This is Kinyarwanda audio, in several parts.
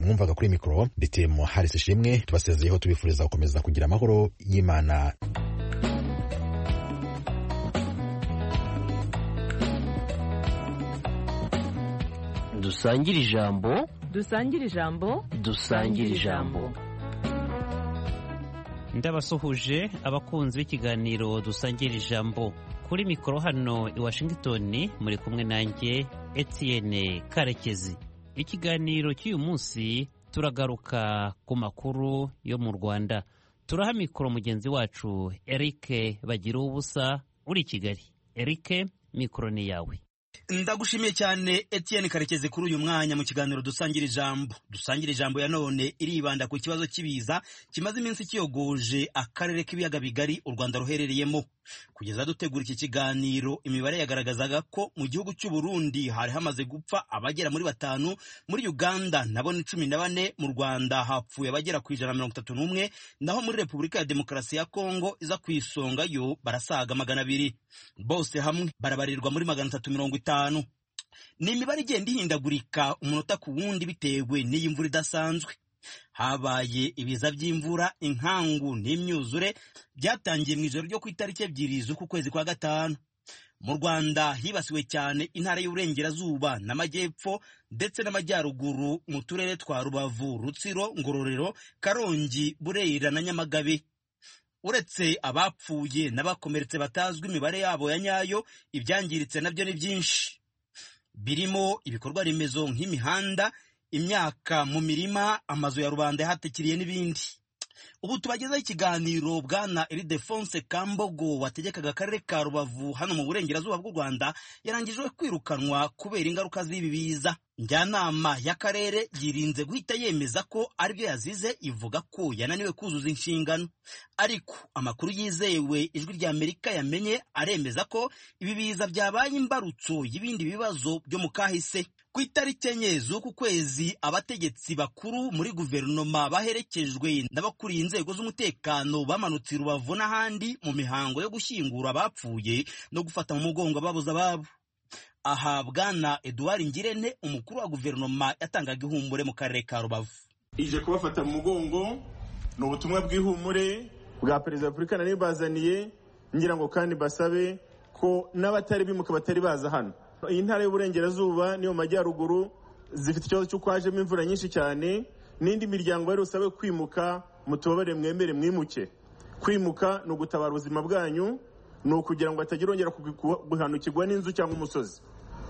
mwumvaga kuri mikoro nditemo Harris Ishimwe tubasezeyeho tubifuriza gukomeza kugira amahoro y'Imana. Dusangire ijambo, dusangire ijambo, dusangire ijambo. Ndabasuhuje abakunzi b'ikiganiro dusangira ijambo. Kuri mikoro hano i Washington muri kumwe nanjye Etienne Karekezi. Ikiganiro cy'uyu munsi turagaruka ku makuru yo mu Rwanda. Turaha mikoro mugenzi wacu Eric Bagira ubusa uri Kigali. Eric, mikoro ni yawe. Ndagushimiye cyane Etienne Karekezi kuri uyu mwanya mu kiganiro dusangira ijambo. Dusangira ijambo ya none iribanda ku kibazo cy'ibiza kimaze iminsi kiyogoje akarere k'ibiyaga bigari u Rwanda ruherereyemo. Kugeza dutegura iki kiganiro imibare yagaragazaga ko mu gihugu cy'u Burundi hari hamaze gupfa abagera muri 5, muri Uganda nabo ni 14, mu Rwanda hapfuye abagera ku 131, naho muri Repubulika ya Demokarasi ya Kongo iza kwisonga yo barasaga 200. Bose hamwe barabarirwa muri 350. Ni imibare igenda ihindagurika umunota ku wundi bitewe n'iyi mvura idasanzwe. Habaye ibiza by'imvura, inkangu n'imyuzure byatangiye mu ijoro ryo ku itariki 2 z'uku kwezi kwa gatanu. Mu Rwanda hibasiwe cyane intara y'Uburengerazuba n'Amajyepfo ndetse n'Amajyaruguru mu turere twa Rubavu, Rutsiro, Ngororero, Karongi, Burera na Nyamagabe. Uretse abapfuye n'abakomeretse batazwi imibare yabo ya nyayo, ibyangiritse nabyo ni byinshi. Birimo ibikorwa remezo nk'imihanda, imyaka mu mirima, amazu ya rubanda yahatikiriye n'ibindi. Ubu tubagezaho ikiganiro bwana Ildefonse Kambogo wategekaga akarere ka Rubavu hano mu Burengerazuba bw'u Rwanda yarangijwe kwirukanwa kubera ingaruka z'ibi biza. Njyanama y'akarere yirinze guhita yemeza ko aribyo yazize, ivuga ko yananiwe kuzuza inshingano. Ariko amakuru yizewe ijwi rya Amerika yamenye aremeza ko ibi biza byabaye imbarutso y'ibindi bibazo byo mu kahise. Ku itariki 4 z'uku kwezi abategetsi bakuru muri guverinoma baherekejwe n'abakuriye inzego z'umutekano bamanutse Rubavu n'ahandi mu mihango yo gushyingura abapfuye no gufata mu mugongo ababuze ababo. Aha bwana Edouard Ngirente umukuru wa guverinoma yatangaga ihumure mu karere ka Rubavu. Ije kubafata mu mugongo no ubutumwa bw'ihumure bwa Perezida wa Repubulika nibazaniye, ngira ngo kandi basabe ko n'abatari bimuka batari baza hano. Iyi ntara y'Uburengerazuba niyo Majyaruguru zifite ikibazo cyo kwajemo imvura nyinshi cyane, n'indi miryango yari usabe kwimuka mutubabare mwemere mwimuke. Kwimuka no gutabara ubuzima bwanyu, no kugira ngo atagirongera guhanukirwa n'inzu cyangwa umusozi.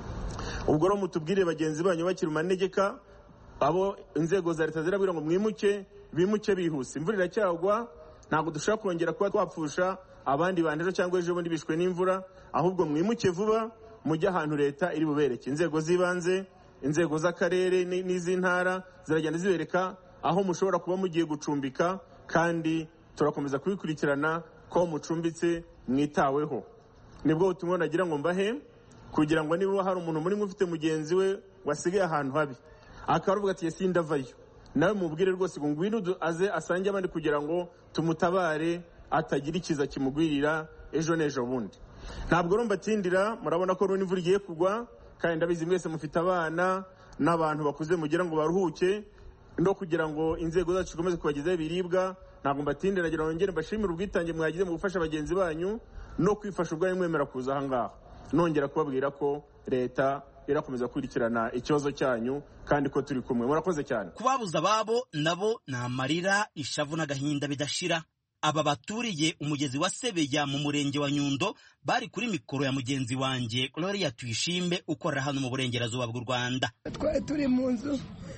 Ubwo ro mutubwire bagenzi banyu bakiri manegeka, abo inzego za leta zirabwira ngo mwimuke, bimuke bihuse. Imvura iracyagwa, ntabwo dushaka kongera kuba twapfusha abandi bandejo cyangwa ejo bundi bishwe n'imvura, ahubwo mwimuke vuba mujya ahantu leta iri bubereke. Inzego z'ibanze, inzego z'akarere n'iz'intara ziragenda zibereka aho mushobora kuba mugiye gucumbika, kandi turakomeza kubikurikirana ko mucumbitse mwitaweho. Nibwo ubutumwa nagira ngo mbahe, kugira ngo niba hari umuntu muri mufite mugenzi we wasigaye ahantu habi akaruvuga ati yesi ndavayo, nawe mubwire rwose ngo ngwino aze asange abandi kugira ngo tumutabare atagira ikiza kimugwirira ejo n'ejo bundi. Ntabwo rumba tindira, murabona ko n'imvura igiye kugwa, kandi ndabizi mwese mufite abana n'abantu bakuze mugira ngo baruhuke, no kugira ngo inzego zacu zikomeze kubagezaho ibiribwa. Ntabwo mbatindira, nagira ngo ngere mbashimire ubwitange mwagize mu gufasha bagenzi banyu no kwifasha ubwanyu mwemera kuza aha ngaha. Nongera kubabwira ko leta irakomeza kurikirana ikibazo cyanyu kandi ko turi kumwe. Murakoze cyane. Kubabuza ababo nabo na amarira, ishavu n'agahinda bidashira. Aba baturiye umugezi wa Sebeya mu murenge wa Nyundo bari kuri mikoro ya mugenzi wanjye Gloria Tuyishime ukorera hano mu Burengerazuba bw'u Rwanda. Twari turi mu nzu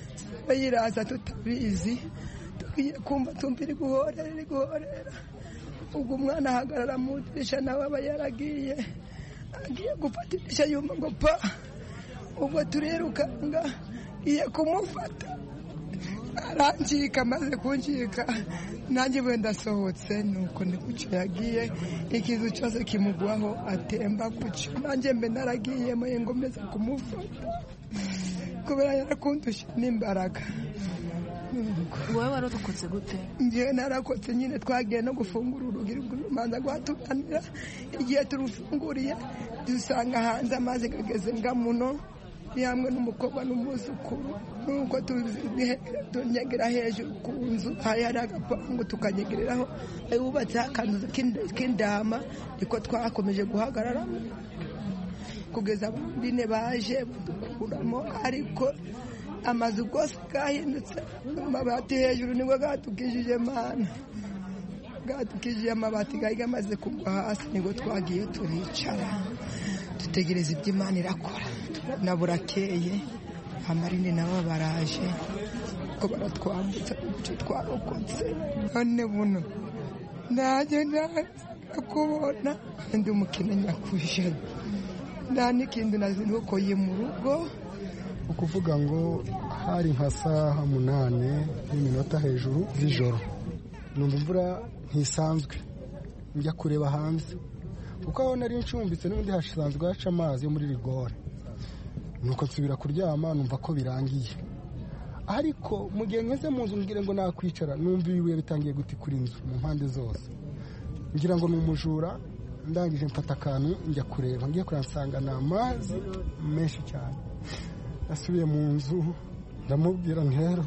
bayiraza tutabizi, tugiye kumva tumbiri guhorera. Ubwo umwana ahagarara mu idirishya nawe aba yaragiye, agiye gufata idirishya yumva ngo pa. Ubwo turerukanga iye kumufata, arancika, amaze kuncika nanjye wenda asohotse, nuko ni kucyo yagiye, ikizu cyose kimugwaho atemba kucyo. Nanjye mbe naragiyemo ngomeza kumufata kubera yarakundusha n'imbaraga. Wowe warokotse gute? Njye narakotse nyine, twagiye no gufungura urugi rw'urumanza rwatuganira. Igihe turufunguriye dusanga hanze amazi gageze ngamuno, ni hamwe n'umukobwa n'umuzukuru nuko tunyegera hejuru ku nzu hari agapangu tukanyegereraho bubatseho akanzu k'indama niko twakomeje guhagarara kugeza bine baje badukuramo ariko amazu rwose gahindutse amabati hejuru nibwo gatukijije mana gatukijije amabati gari gamaze kugwa hasi nibwo twagiye turicara dutegereza ibyo Imana irakora na burakeye amarine nabo baraje ko baratwambutsa icyo twarokotse none buno ndaje kubona ndi umukene nyakuje nta n'ikindi nazindukoye mu rugo ukuvuga ngo hari nka saha 8 hejuru z'ijoro numva imvura ntisanzwe njya kureba hanze kuko aho nari ncumbitse n'ubundi hasanzwe haca amazi yo muri rigore nuko nsubira kuryama numva ko birangiye ariko mu gihe ngeze mu nzu ngire ngo nakwicara numva ibibuye bitangiye gutikura inzu mu mpande zose ngira ngo ni umujura ndangije mfata akantu njya kureba ngiye kuransanga ni amazi menshi cyane nasubiye mu nzu ndamubwira ntero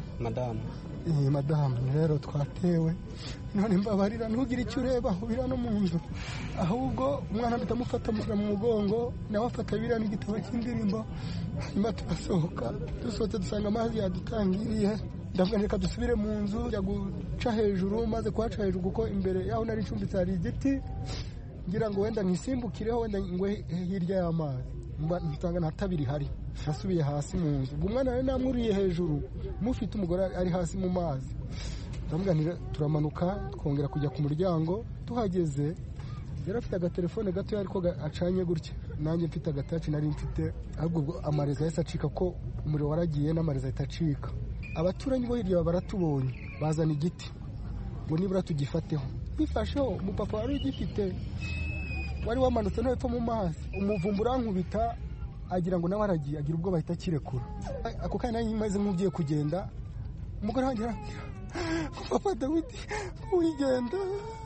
madamu rero twatewe none mbabarira ntugire icyo ureba ubira no mu nzu ahubwo umwana mpita amufata mushyira mu mugongo nawe afata biriya n'igitabo cy'indirimbo hanyuma turasohoka dusohotse dusanga amazi yadutangiriye ndavuga reka dusubire mu nzu njya guca hejuru maze kuhaca hejuru kuko imbere yaho nari ncumbitse hari igiti ngira ngo wenda nkisimbukireho wenda ngwe hirya y'amazi nsanga nta tabiri hari nasubiye hasi mu nzu umwana nawe namwuriye hejuru mufite umugore ari hasi mu mazi ndamuganira turamanuka twongera kujya ku muryango tuhageze yari afite agatelefone gato ariko acanye gutya nanjye mfite agataci nari mfite ahubwo amareza yahise acika ko umuriro waragiye n'amareza ahita acika abaturanyi bo hirya baratubonye bazana igiti ngo nibura tugifateho bifasheho umupapa wari ugifite wari wamanutse no hepfo mu mazi umuvumbu urankubita agira ngo nawe aragiye agira ubwo bahita kirekura ako kanya maze nk'ugiye kugenda umugore wanjye arambwira papa Dawidi wigenda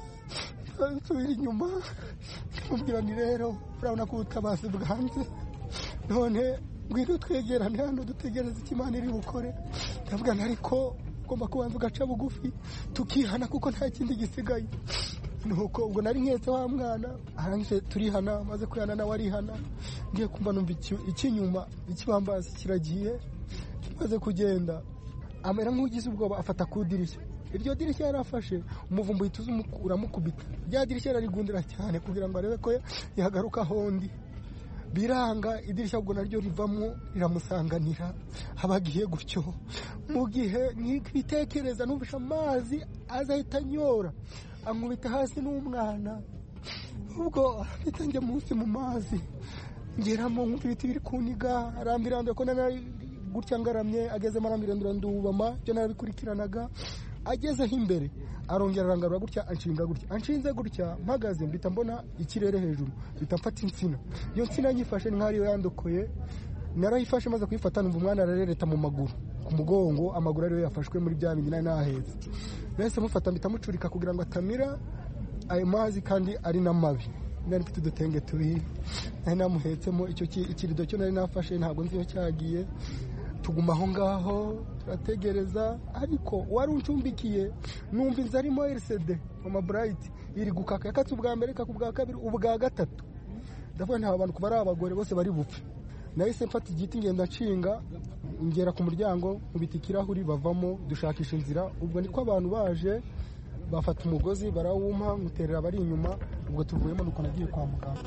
nsubira inyuma ndamubwira ni rero urabona ko ubutabazi bwanze none ngwino twegerane hano dutegereze icyo Imana iri bukore ndavuga ariko ugomba kubanza ugaca bugufi tukihana kuko nta kindi gisigaye nuko ubwo nari nketse wa mwana arangije turihana maze kwihana nawe arihana ngiye kumva numva ikinyuma ikibambazi kiragiye kimaze kugenda amera nk'ugize ubwoba afata ku dirishya iryo dirishya yarafashe umuvumbu yituze uramukubita rya dirishya yararigundira cyane kugira ngo arebe ko yagaruka hondi biranga idirishya ubwo naryo rivamo riramusanganira abagiye gutyo mu gihe nk'ibitekereza numvisha amazi azahita anyora ankubita hasi n'umwana ubwo ahita njya munsi mu mazi ngeramo nkumva ibiti biri kuniga arambirambye ko nari gutya ngaramye agezemo arambirambira ndubama byo narabikurikiranaga agezeho imbere arongera arangarura gutya anshinze gutya mpagaze mbita mbona ikirere hejuru mbita mfata insina iyo nsina nyifashe nk'ariyo yandokoye narayifashe maze kuyifata numva umwana ararereta mu maguru ku mugongo amaguru ariyo yafashwe muri bya bindi nari nahetse nahise mufata mbita mucurika kugira ngo atamira ayo mazi kandi ari n'amabi nari mfite udutenge tubiri nari namuhetsemo icyo ikirido cyo nari nafashe ntabwo nzi iyo cyagiye tuguma aho ngaho turategereza ariko wari uncumbikiye numva inzu arimo RCD mama Bright iri gukaka yakatse ubwa mbere kakubwa kabiri ubwa gatatu ndavuga nta abantu kuba ari abagore bose bari bupfe nahise mfata igiti ngenda nshinga ngera ku muryango nkubita ikirahuri bavamo dushakisha inzira ubwo niko abantu baje bafata umugozi barawuma muterera bari inyuma ubwo tuvuyemo nuko nagiye kwa muganga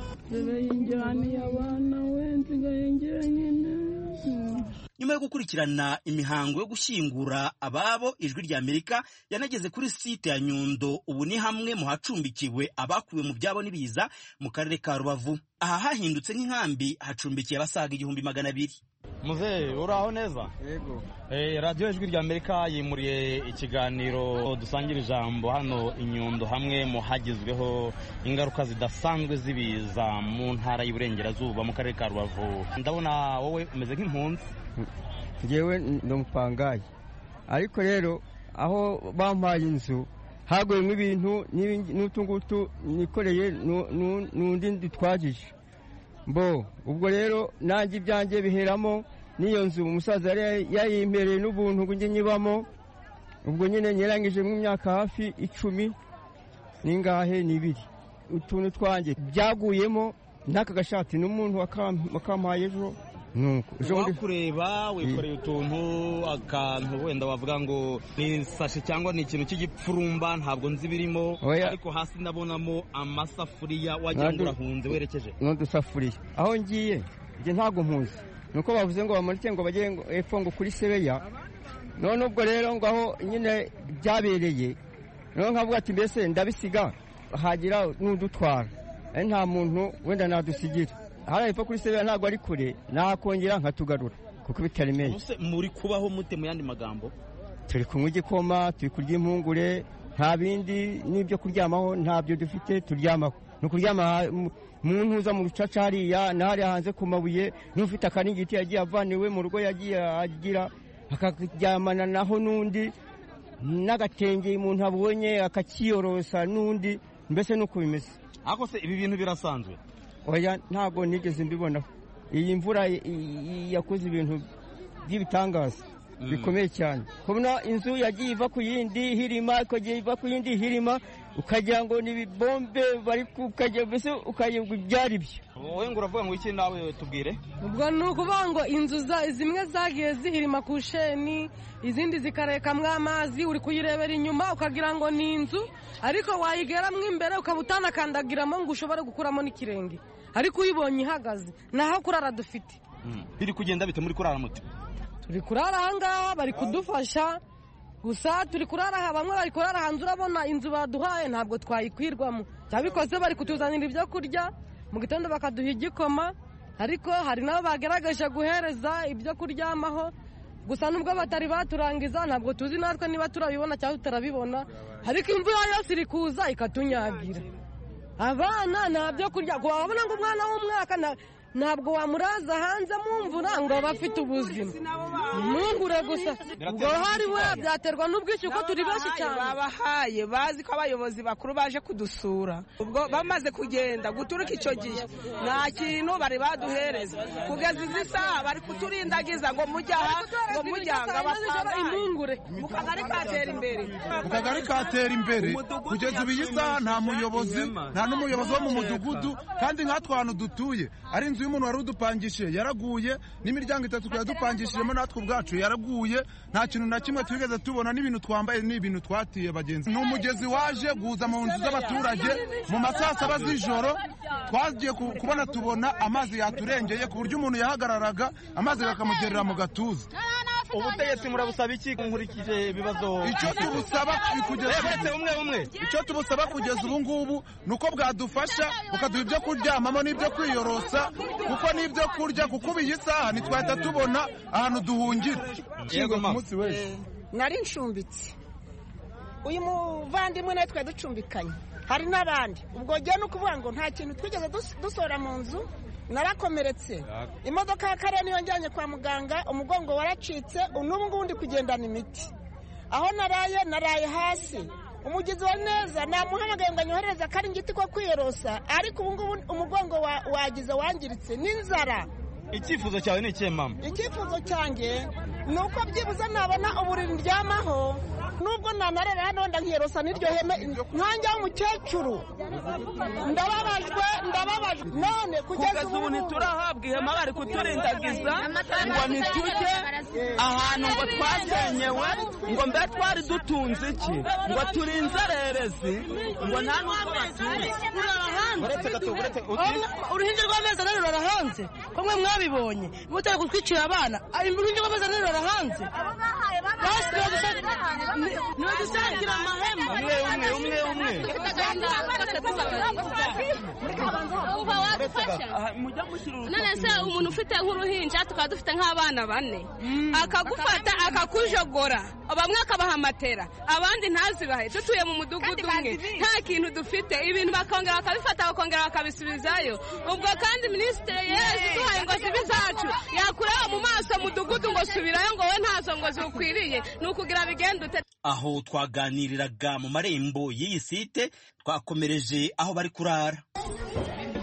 nyuma yo gukurikirana imihango yo gushyingura ababo ijwi rya Amerika yanageze kuri site ya Nyundo ubu ni hamwe mu hacumbikiwe abakuwe mu byabo n'ibiza mu karere ka Rubavu aha hahindutse nk'inkambi hacumbikiye abasaga 200. Muzehe uraho neza? Yego. Radio ijwi rya Amerika yimuriye ikiganiro dusangira ijambo hano Inyundo hamwe mu hagizweho ingaruka zidasanzwe zibiza mu ntara y'Iburengerazuba mu karere ka Rubavu. Ndabona wowe umeze nk'impunzi. Ngewe ndumupangaye. Ariko rero aho bampaye inzu hagoyemo ibintu n'utungutu nikoreye nundi nditwagije. Ubwo rero nanjye ibyanjye biheramo n'iyo nzu umusaza yari yayimpereye n'ubuntu ngo njye nyibamo, ubwo nyine nyirangije mu myaka hafi 10 n'ingahe n'ibiri, utuntu twanjye byaguyemo n'aka gashati n'umuntu wakampaye ejo. Wakureba wikoreye utuntu akantu wenda wavuga ngo ni sashi cyangwa ni ikintu cy'igipfurumba, ntabwo nzi birimo, ariko hasi ndabonamo amasafuriya wagira ngo urahunze werekeje n'udusafuriya. Aho ngiye njye ntabwo mpuze, nuko bavuze ngo bamanike ngo bajye epfo ngo kuri Sebeya, none ubwo rero ngo aho nyine byabereye, none nkavuga ati mbese ndabisiga hagira n'udutwara, nta muntu wenda nadusigira. Hara epfo kuri Sebeya ntabwo ari kure, nakongera nkatugarura kuko bitaremeye. Muri kubaho mute mu yandi magambo? Turi kunywa igikoma, turi kurya impungure, nta bindi n'ibyo kuryamaho ntabyo dufite turyamaho. Ni ukuryama mu ntuza mu rucaca hariya n'ahari hanze ku mabuye, n'ufite akaringiti yagiye avaniwe mu rugo yagiye agira akaryamana naho n'undi, n'agatenge umuntu abonye akakiyorosa n'undi, mbese nuko bimeze. Ako se ibi bintu birasanzwe? Oya, ntabwo nigeze mbibonaho. Iyi mvura yakoze ibintu by'ibitangaza bikomeye cyane. Kubona inzu yagiye iva ku yindi hirima, ikagiye iva ku yindi hirima, ukagira ngo ni bombe bari kukajya, mbese ukayibwa ibyari byo. Wowe ngo uravuga ngo iki nawe tubwire? Ubwo ni ukuvuga ngo inzu zimwe zagiye zihirima ku sheni, izindi zikarekamwo amazi, uri kuyirebera inyuma ukagira ngo ni inzu, ariko wayigeramo imbere ukaba utanakandagiramo ngo ushobore gukuramo n'ikirenge, ariko uyibonye ihagaze. Naho kurara dufite. Biri kugenda bite muri kurara muti? Turi kurara ahangaha bari kudufasha, gusa turi kurara aha, bamwe bari kurara hanze. Urabona inzu baduhaye ntabwo twayikwirwamo, cyabikoze bari kutuzanira ibyo kurya mu gitondo bakaduha igikoma, ariko hari nabo bagerageje guhereza ibyo kuryamaho, gusa nubwo batari baturangiza ntabwo tuzi natwe niba turabibona cyangwa tutarabibona, ariko imvura yose iri kuza ikatunyagira. Abana ntabyo kurya, wabona ngo umwana w'umwaka ntabwo wamuraza hanze mu mvura ngo bafite ubuzima, ntungure gusa. Ubwo hari we byaterwa n'ubwishyu ko turi benshi cyane. Babahaye bazi ko abayobozi bakuru baje kudusura, ubwo bamaze kugenda guturuka icyo gihe nta kintu bari baduhereza, kugeza izi saha bari kuturindagiza ngo mujya aha ngo mujya ngo impungure. Mu kagari katera imbere, mu kagari katera imbere kugeza ubu iyi saha nta muyobozi, nta n'umuyobozi wo mu mudugudu, kandi nkatwe ahantu dutuye ari inzu y'umuntu wari udupangishije yaraguye, n'imiryango 3 twari dupangishijemo natwe ubwacu yaraguye, nta kintu na kimwe twigeze tubona, n'ibintu twambaye n'ibintu twatiye bagenzi. Ni umugezi waje guza mu nzu z'abaturage mu masaha 7 z'ijoro, twagiye kubona tubona amazi yaturengeye ku buryo umuntu yahagararaga amazi bakamugerera mu gatuza. Ubutegetsi murabusaba iki nkurikije ibibazo? Icyo tubusaba icyo tubusaba kugeza ubu ngubu nuko bwadufasha bukaduha ibyo kuryamamo n'ibyo kwiyorosa, kuko n'ibyo kurya, kuko iyi saha ntitwahita tubona ahantu duhungira. Yego mama, nari nshumbitse, uyu muvandimwe nawe twari ducumbikanye, hari n'abandi. Ubwo gihe ni ukuvuga ngo nta kintu twigeze dusora mu nzu, narakomeretse. Imodoka ya kare niyo njyanye kwa muganga, umugongo waracitse, n'ubu ngubu ndi kugendana imiti. Aho naraye hasi, umugizi wa neza namuhamagaye ngo anyohereze akaringiti ko kwiyorosa, ariko ubu ngubu umugongo wagize wangiritse n'inzara. Icyifuzo cyawe ni ikihe mama? Icyifuzo cyanjye ni uko byibuze nabona uburiri ndyamaho, nubwo nanarera hano nkiyorosa n'iryo heme nkanjye w'umukecuru. Ndababajwe. None kugeza ubu ntiturahabwa ihema, bari kuturindagiza ngo ntitujye ahantu ngo twasenyewe, ngo mbe twari dutunze iki, ngo turi inzererezi, ngo nta n'ubwo batuye. Uruhinja rw'amezi ane rurara hanze, ko mwe mwabibonye mutari kutwicira abana. Uruhinja rw'amezi ane rurara hanze, nibadusangira amahema umwe. None se umuntu ufite nk'uruhinja tukaba dufite nk'abana 4, akagufata akakujogora, bamwe akabaha matera abandi ntazibahe, dutuye mu mudugudu umwe, nta kintu dufite, ibintu bakongera bakabifata bakongera bakabisubizayo. Ubwo kandi minisitiri yeze duhaye ngo zibe zacu, yakureba mu maso mudugudu ngo subirayo, ngo we ntazo ngo zikwiriye, ni ukugira bigenda ute. Aho twaganiriraga mu marembo y'iyi site, twakomereje aho bari kurara.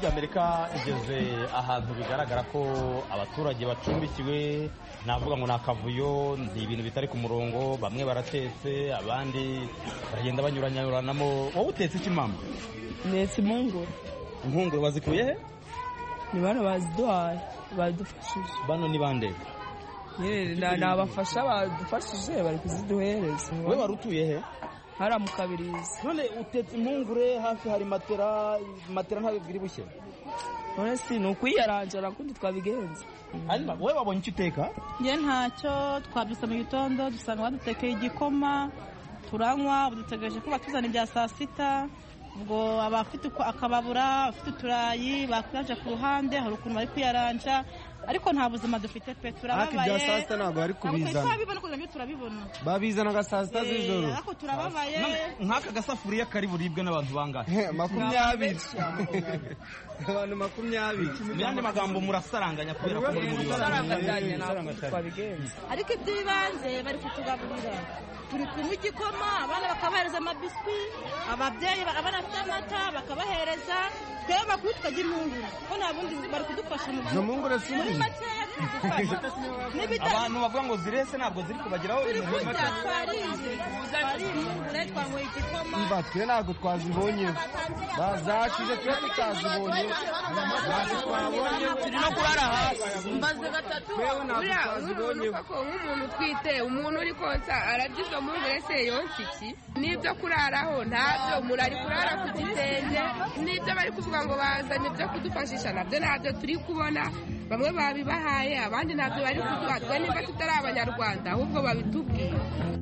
rya Amerika igeze ahantu bigaragara ko abaturage bacumbikiwe, navuga ngo ni akavuyo, ni ibintu bitari ku murongo, bamwe baratetse abandi baragenda banyuranyuranamo. Wowe utetse iki mama? Netse impungure. Impungure wazikuye he? Ni bano baziduhaye badufashije. Bano ni bande? Ni abafasha badufashije bari kuziduhereza. Wowe wari utuye he? Hara mu Kabirizi. None utetse impungure, hafi hari matera ntabwo biri bushye. None si ni ukwiyarangira kundi twabigenza. Hanyuma wowe wabonye icyo uteka? Njye ntacyo, twabyutse mu gitondo dusanga badutekeye igikoma turanywa, dutegereje ko batuzana ibya saa sita. Ubwo abafite akababura, afite uturayi bakuraje ku ruhande, hari ukuntu bari kwiyaranja, ariko nta buzima dufite pe, turababaye. Ariko ibya saa sita ntabwo bari kubizana. Turabibona. Babizanaga saa sita z'ijoro. Ariko turababaye. Nk'aka gasafuriya kari buribwe n'abantu bangahe? 20. Abantu 20. Mu yandi magambo murasaranganya kubera ko muri muri twabigenza. Ariko iby'ibanze bari kutugaburira. Turi kunywa igikoma, abana bakabahereza amabiswi, ababyeyi abana bafite amata bakabahereza, twebwe bakuru tukagira impungure ko nta bundi bari kudufasha mu mpungure muri makeya tudufasha. Abantu bavuga ngo zirese ntabwo ziri kubageraho. Turi kurya twari impungure, twanyweye igikoma. Mba twe ntabwo twazibonye, bazashize twe tutazibonye, ntabwo twabonye, turi no kurara hasi. Mbaze gatatu nk'umuntu utwite, umuntu uri konsa arabyiza impungure se yonsa iki? N'ibyo kuraraho ntabyo, umuntu ari kurara ku gitenge, n'ibyo bari kuvuga ngo bazanye ibyo kudufashisha nabyo ntabyo turi kubona. Bamwe babibahaye abandi ntabyo bari kuduha, twe nimba tutari abanyarwanda ahubwo babitubwira.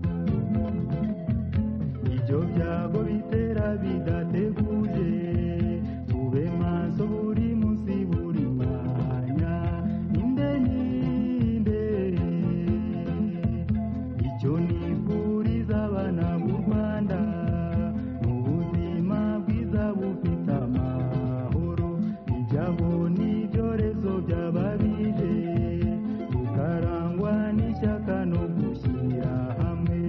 Ibyo byago bitera bidateguje, tube maso buri munsi buri mwanya, ninde icyo nifuriza abana b'u Rwanda, mu buzima bwiza bufite amahoro, ibyago n'ibyorezo byababije, tukarangwa n'ishyaka no gushyira hamwe.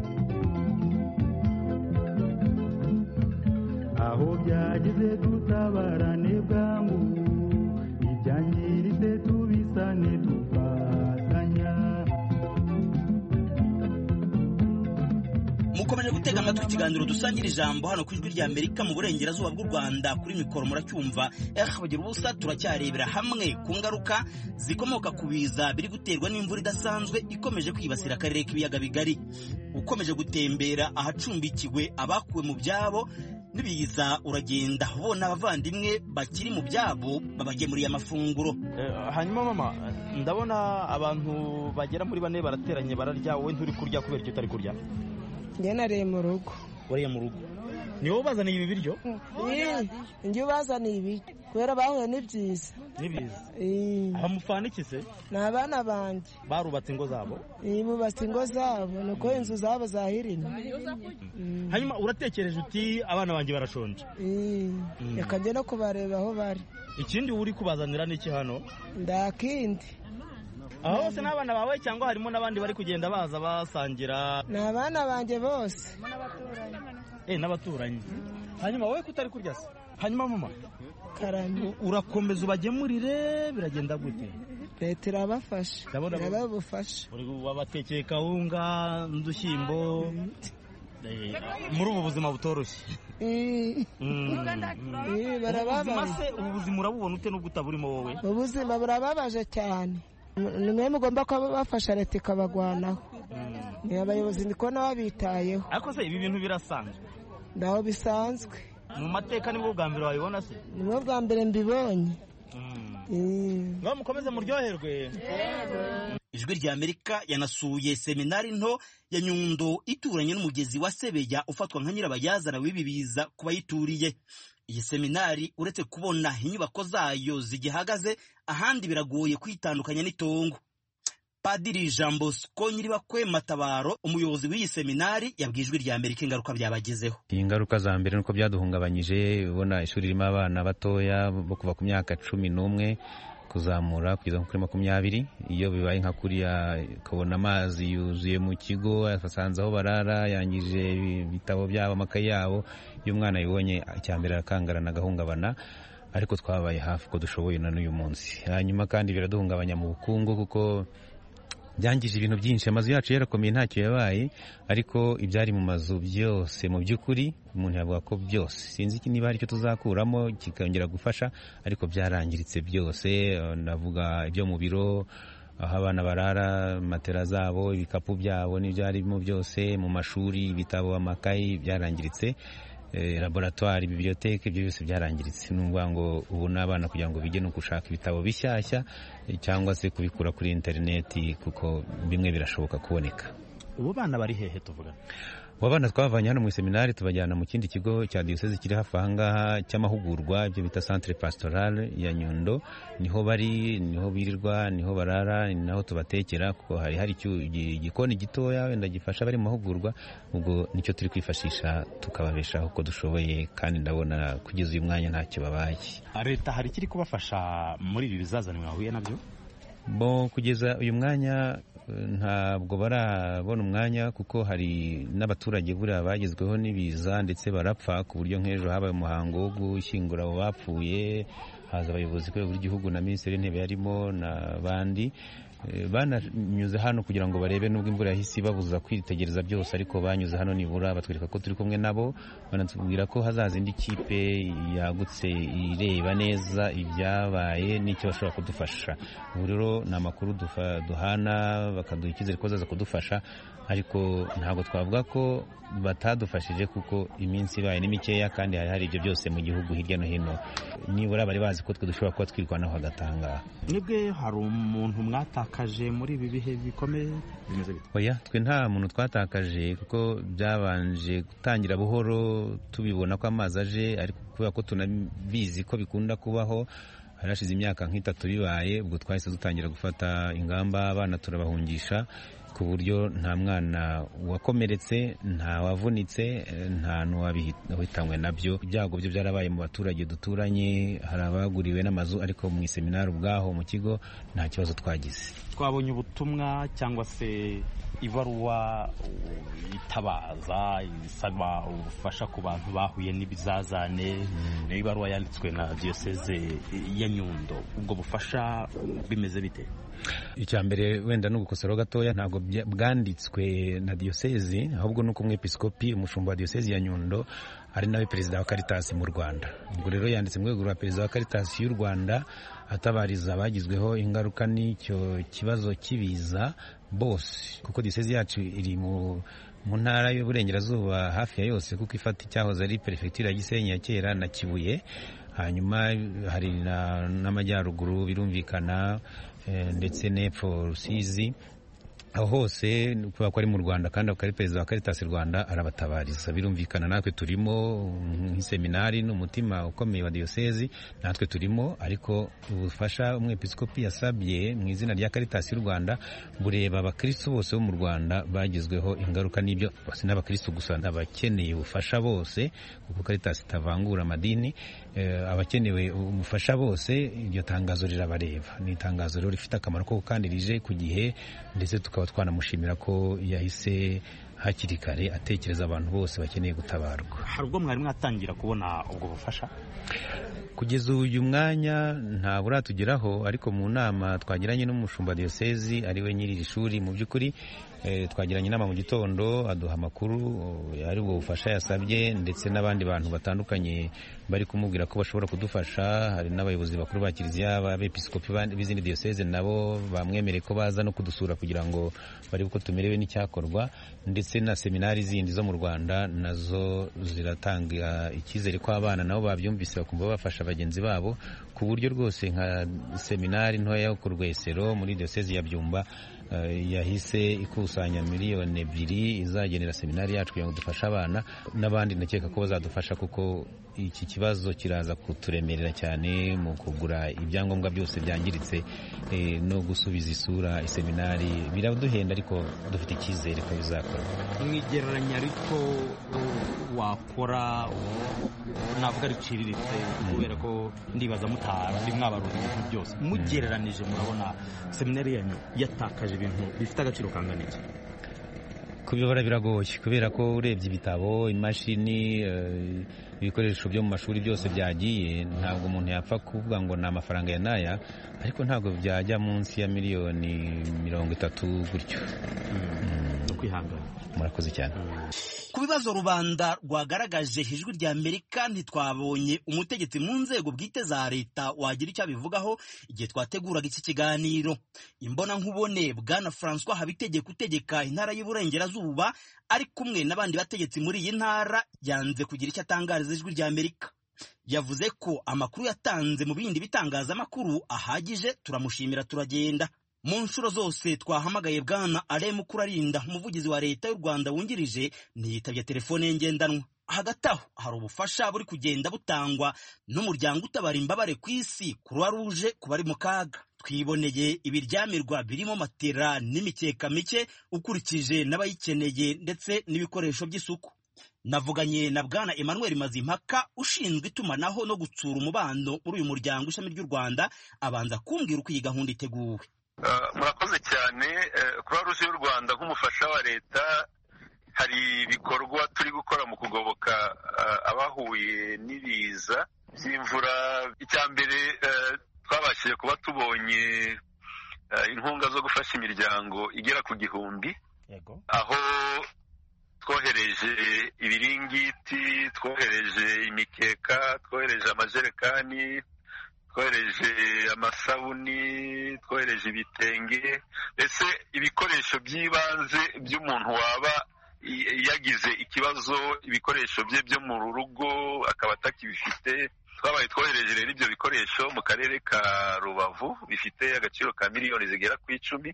Aho byageze dutabarane bwangu, ibyangiritse tubisane dufatanya. Mukomeje gutega amatwi ikiganiro dusangira ijambo hano ku Ijwi rya Amerika mu burengerazuba bw'u Rwanda. Kuri mikoro muracyumva bagira ubusa, turacyarebera hamwe ku ngaruka zikomoka ku biza biri guterwa n'imvura idasanzwe ikomeje kwibasira akarere k'ibiyaga bigari. Ukomeje gutembera ahacumbikiwe abakuwe mu byabo n'ibiza, uragenda ubona abavandimwe bakiri mu byabo babagemuriye amafunguro. Hanyuma mama, ndabona abantu bagera muri 4 barateranye bararya, wowe nturi kurya kubera icyo utari kurya? Njye nariye mu rugo. Wariye mu rugo? Ni wowe bazaniye ibi biryo? Njye bazaniye ibi kubera bahuye n'ibyiza. N'ibiza? Abamufana iki se? Ni abana banjye. Barubatse ingo zabo? Bubatse ingo zabo, nuko inzu zabo zahirina. Hanyuma uratekereje uti abana banjye barashonje? Reka njye no kubareba aho bari. Ikindi uri kubazanira n'iki hano? Ndakindi. Aho bose n'abana bawe cyangwa harimo n'abandi bari kugenda baza basangira? Ni abana banjye bose. N'abaturanyi. Hanyuma wowe kutari kurya se? Hanyuma mama, karame, urakomeza ubagemurire, biragenda gute? Leta irabafasha, irabafasha. Wabatekeye kawunga n'udushyimbo muri ubu buzima butoroshye. Barababaje. Ubu buzima urabubona ute n'ubwo utaburimo wowe? Ubuzima burababaje cyane. Nimwe mugomba kuba bafasha leta ikabagwanaho. Ni abayobozi ndiko nabitayeho. Ariko se ibi bintu birasanzwe? Ndaho bisanzwe. Mu mateka nibwo bwa mbere wabibona se? Nibwo bwa mbere mbibonye. Ngo mukomeze muryoherwe. Ijwi rya Amerika yanasuye seminari nto ya Nyundo ituranye n'umugezi wa Sebeya ufatwa nka nyirabayazana w'ibi biza kubayituriye. Iyi seminari uretse kubona inyubako zayo zigihagaze, ahandi biragoye kwitandukanya n'itongo. Padiri Jean Bosco Nyiribakwe Matabaro, umuyobozi w'iyi seminari, yabwijwe rya Amerika ingaruka byabagezeho. Ingaruka za mbere nuko byaduhungabanyije, ubona ishuri ririmo abana batoya bo kuva ku myaka 11 kuzamura kugeza kuri 20. Iyo bibaye nka kuriya ukabona amazi yuzuye mu kigo, asanze aho barara, yangije ibitabo byabo, amakaye yabo, iyo umwana yibonye icyambere arakangarana agahungabana. ariko twabaye hafi ko dushoboye na n'uyu munsi. Hanyuma kandi biraduhungabanya mu bukungu kuko byangije ibintu byinshi. Amazu yacu yarakomeye ntacyo yabaye, ariko ibyari mu mazu byose mu by'ukuri umuntu yavuga ko byose, sinzi niba hari icyo tuzakuramo kikongera gufasha, ariko byarangiritse byose. Ndavuga ibyo mu biro, aho abana barara, matera zabo, ibikapu byabo n'ibyarimo byose, mu mashuri, ibitabo, amakayi byarangiritse, laboratoire, biblioteke, ibyo byose byarangiritse. N'ubwo ngo ubu n'abana kugira ngo bige no gushaka ibitabo bishyashya cyangwa se kubikura kuri interineti, kuko bimwe birashoboka kuboneka. Ubu bana bari hehe tuvuga? Abana twavanye hano mu seminari tubajyana mu kindi kigo cya diyoseze kiri hafi aha ngaha cy'amahugurwa, ibyo bita centre pastoral ya Nyundo. Niho bari, niho birirwa, niho barara, ni naho tubatekera, kuko hari igikoni gitoya wenda gifasha bari mu mahugurwa. Ubwo nicyo turi kwifashisha tukababeshaho uko dushoboye, kandi ndabona kugeza uyu mwanya ntacyo babaye. Leta hari kiri kubafasha muri ibi bizazane mwahuye nabyo? Kugeza uyu mwanya ntabwo barabona umwanya, kuko hari n'abaturage buriya bagezweho n'ibiza ndetse barapfa, ku buryo nk'ejo habaye umuhango wo gushyingura abo bapfuye, haza abayobozi ku rwego rw'igihugu na minisitiri w'intebe yarimo n'abandi. Bananyuze hano kugira ngo barebe, nubwo imvura yahise ibabuza kwitegereza byose, ariko banyuze hano nibura batwereka ko turi kumwe nabo, banatubwira ko hazaza indi kipe yagutse ireba neza ibyabaye n'icyo bashobora kudufasha. Ubu rero ni amakuru duhana, bakaduha icyizere ko bazaza kudufasha, ariko ntabwo twavuga ko batadufashije, kuko iminsi ibaye ni mikeya, kandi hari ibyo byose mu gihugu hirya no hino. Nibura bari bazi ko twe dushobora kuba twirwanaho hagatangaha. Nibwe hari umuntu mwatakaje muri ibi bihe bikomeye bimeze bite? Oya, twe nta muntu twatakaje, kuko byabanje gutangira buhoro tubibona ko amazi aje, ariko kubera ko tunabizi ko bikunda kubaho, harashize imyaka nk'itatu bibaye, ubwo twahise dutangira gufata ingamba, abana turabahungisha, ku buryo nta mwana wakomeretse, nta wavunitse, nta n'uwahitanywe nabyo. Ibyago byo byarabaye mu baturage duturanye, hari abaguriwe n'amazu, ariko mu iseminari ubwaho mu kigo nta kibazo twagize. Twabonye ubutumwa cyangwa se ibaruwa itabaza isaba ubufasha ku bantu bahuye n'ibizazane, ni ibaruwa yanditswe na diyoseze ya Nyundo. Ubwo bufasha bimeze bite? Icya mbere wenda no gukosora gatoya, ntabwo bwanditswe na diyosezi, ahubwo nuko umwepiskopi, umushumba wa diyosezi ya Nyundo, ari nawe perezida wa Caritas mu Rwanda. Ubwo rero yanditse mu rwego rwa perezida wa Caritas y'u Rwanda, atabariza abagizweho ingaruka n'icyo kibazo cy'ibiza bose, kuko diyosezi yacu iri mu ntara y'uburengerazuba hafi ya yose, kuko ifata icyahoze ari perefegitura ya Gisenyi ya kera na Kibuye, hanyuma hari n'amajyaruguru birumvikana, ndetse n'epfo Rusizi. Aho hose kubera ko ari mu Rwanda, kandi akaba ari perezida wa Caritas Rwanda, arabatabariza. Birumvikana natwe turimo nk'iseminari, n'umutima ukomeye wa diyosezi, natwe turimo, ariko ubufasha umwepiskopi yasabye mu izina rya Caritas y'u Rwanda bureba abakristo bose bo mu Rwanda bagizweho ingaruka n'ibyo, si n'abakristo gusa, abakeneye ubufasha bose, kuko Caritas itavangura amadini, abakenewe ubufasha bose. Iryo tangazo rirabareba, ni itangazo rero rifite akamaro ko kandi rije ku gihe, ndetse tukaba twanamushimira ko yahise hakiri kare atekereza abantu bose bakeneye gutabarwa. Hari ubwo mwari mwatangira kubona ubwo bufasha? Kugeza uyu mwanya nta buratugeraho, ariko mu nama twagiranye n'umushumba diyosezi ari we nyiri iri shuri, mu by'ukuri twagiranye inama mu gitondo, aduha amakuru ari ubwo bufasha yasabye, ndetse n'abandi bantu batandukanye bari kumubwira ko bashobora kudufasha. Hari n'abayobozi bakuru ba kiliziya, abepiskopi b'izindi diyoseze, nabo bamwemereye ko baza no kudusura kugira ngo barebe uko tumerewe n'icyakorwa, ndetse na seminari zindi zo mu Rwanda nazo ziratanga icyizere ko abana nabo babyumvise bakumva bafasha bagenzi babo, ku buryo rwose nka seminari ntoya yo ku Rwesero muri diyoseze ya Byumba yahise ikusanya miliyoni 2 izagenera seminari yacu kugira ngo dufashe abana, n'abandi nakeka ko bazadufasha, kuko iki kibazo kiraza kuturemerera cyane mu kugura ibyangombwa byose byangiritse, no gusubiza isura iseminari biraduhenda, ariko dufite icyizere ko bizakorwa. Mwigereranya ariko wakora navuga riciriritse, kubera ko ndibaza mutari mwabarura ibintu byose, mugereranije murabona seminari yanyu yatakaje ibintu bifite agaciro kangana iki? Ku kubibara biragoye kubera ko urebye ibitabo, imashini, ibikoresho byo mu mashuri byose byagiye, ntabwo umuntu yapfa kuvuga ngo ni amafaranga ya naya, ariko ntabwo byajya munsi ya miliyoni 30 gutyo. Kwihangana. Murakoze cyane. Ku bibazo rubanda rwagaragaje ijwi rya Amerika ntitwabonye umutegetsi mu nzego bwite za leta wagira icyo abivugaho igihe twateguraga iki kiganiro. Imbona nkubone Bwana François Habitegeka utegeka intara y'Iburengerazuba ari kumwe n'abandi bategetsi muri iyi ntara yanze kugira icyo atangariza ijwi rya Amerika. Yavuze ko amakuru yatanze mu bindi bitangazamakuru ahagije, turamushimira turagenda. Mu nshuro zose twahamagaye Bwana Alain Mukurarinda umuvugizi wa leta y'u Rwanda wungirije ntiyitabye telefone ye ngendanwa. Hagati aho hari ubufasha buri kugenda butangwa n'umuryango utabara imbabare ku isi Croix Rouge ku bari mu kaga. Twiboneye ibiryamirwa birimo matera n'imikeka mike ukurikije n'abayikeneye ndetse n'ibikoresho by'isuku. Navuganye na Bwana Emmanuel Mazimpaka ushinzwe itumanaho no gutsura umubano muri uyu muryango ishami ry'u Rwanda, abanza kumbwira uko iyi gahunda iteguwe. Murakoze cyane. Croix Rouge y'u Rwanda nk'umufasha wa leta hari ibikorwa turi gukora mu kugoboka abahuye n'ibiza by'imvura. Icya mbere twabashije kuba tubonye inkunga zo gufasha imiryango igera ku 1,000, aho twohereje ibiringiti, twohereje imikeka, twohereje amajerekani, twohereje amasabuni, twohereje ibitenge, ese ibikoresho by'ibanze by'umuntu waba yagize ikibazo, ibikoresho bye byo mu rugo akaba atakibifite. Twabaye twohereje rero ibyo bikoresho mu karere ka Rubavu bifite agaciro ka miliyoni zigera ku 10,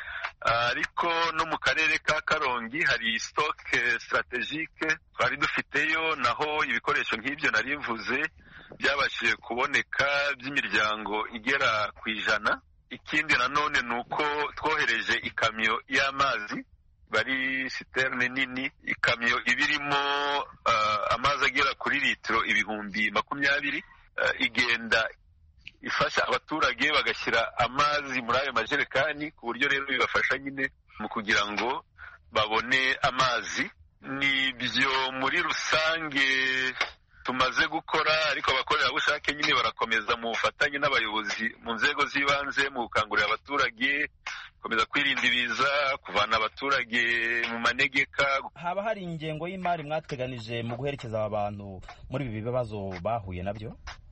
ariko no mu karere ka Karongi hari stock strategique twari dufiteyo, naho ibikoresho nk'ibyo narivuze byabashije kuboneka by'imiryango igera ku 100. Ikindi nanone ni uko twohereje ikamyo y'amazi, bari citerne nini, ikamyo ibirimo amazi agera kuri litiro 20,000, igenda ifasha abaturage bagashyira amazi muri ayo majerekani, ku buryo rero bibafasha nyine mu kugira ngo babone amazi. Nibyo muri rusange tumaze gukora, ariko abakorerabushake nyine barakomeza mu bufatanye n'abayobozi mu nzego z'ibanze mu gukangurira abaturage gukomeza kwirinda ibiza, kuvana abaturage mu manegeka. Haba hari ingengo y'imari mwateganije mu guherekeza aba bantu muri ibi bibazo bahuye nabyo?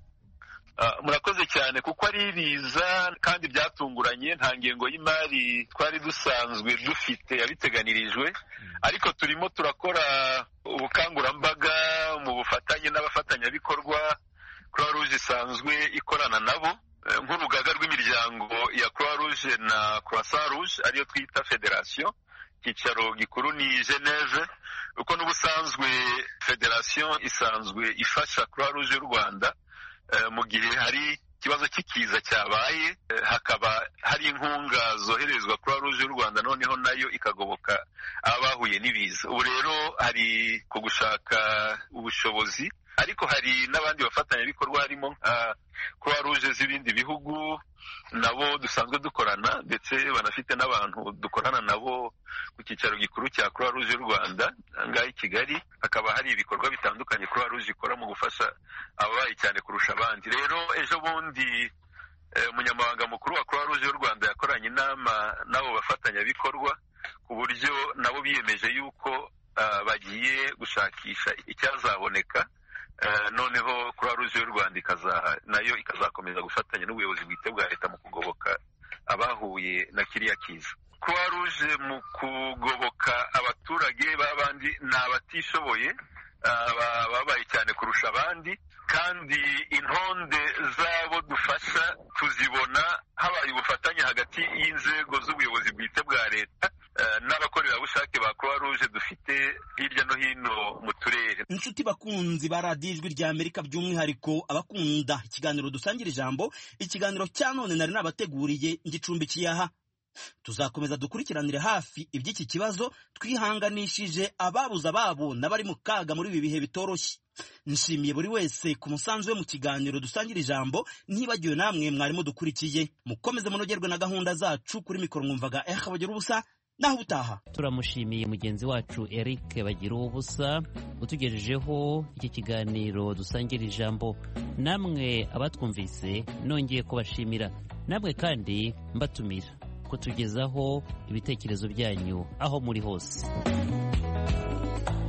Murakoze cyane, kuko ari ibiza kandi byatunguranye, nta ngengo y'imari twari dusanzwe dufite yabiteganirijwe, ariko turimo turakora ubukangurambaga mu bufatanye n'abafatanyabikorwa Croix Rouge isanzwe ikorana nabo, nk'urugaga rw'imiryango ya Croix Rouge na Croissant Rouge ariyo twita federation. Icyicaro gikuru ni Geneve, uko n'ubusanzwe federation isanzwe ifasha Croix Rouge y'u Rwanda mu gihe hari ikibazo cy'ikiza cyabaye, hakaba hari inkunga zoherezwa Croix Rouge y'u Rwanda, noneho nayo ikagoboka abahuye n'ibiza. Ubu rero hari ku gushaka ubushobozi, ariko hari n'abandi bafatanyabikorwa harimo nka Croix Rouge z'ibindi bihugu nabo dusanzwe dukorana, ndetse banafite n'abantu dukorana nabo ku cyicaro gikuru cya Croix Rouge y'u Rwanda ngaho i Kigali. Hakaba hari ibikorwa bitandukanye Croix Rouge ikora mu gufasha ababaye cyane kurusha abandi. Rero ejo bundi umunyamabanga mukuru wa Croix Rouge y'u Rwanda yakoranye inama n'abo bafatanyabikorwa, ku buryo nabo biyemeje yuko bagiye gushakisha icyazaboneka, noneho Croix Rouge y'u Rwanda nayo ikazakomeza gufatanya n'ubuyobozi bwite bwa leta mu kugoboka abahuye na kiriya kiza. Croix Rouge mu kugoboka abaturage b'abandi ni abatishoboye, babaye cyane kurusha abandi, kandi intonde z'abo dufasha tuzibona habaye ubufatanye hagati y'inzego z'ubuyobozi bwite bwa leta n'abakorerabushake ba Croix Rouge dufite hirya no hino mu turere. Inshuti bakunzi ba radiyo ijwi rya Amerika, by'umwihariko abakunda ikiganiro dusangira ijambo, ikiganiro cya none nari nabateguriye ngicumbikiye aha. Tuzakomeza dukurikiranire hafi iby'iki kibazo, twihanganishije ababuze ababo n'abari mu kaga muri ibi bihe bitoroshye. Nshimiye buri wese ku musanzu we mu kiganiro dusangira ijambo, ntibagiwe namwe mwarimo dukurikiye. Mukomeze munogerwe na gahunda zacu. Kuri mikoro mwumvaga bagira ubusa, naho utaha. Turamushimiye mugenzi wacu Eric Bagira ubusa utugejejeho iki kiganiro dusangira ijambo. Namwe abatwumvise nongeye kubashimira, namwe kandi mbatumira kutugezaho ibitekerezo byanyu aho muri hose.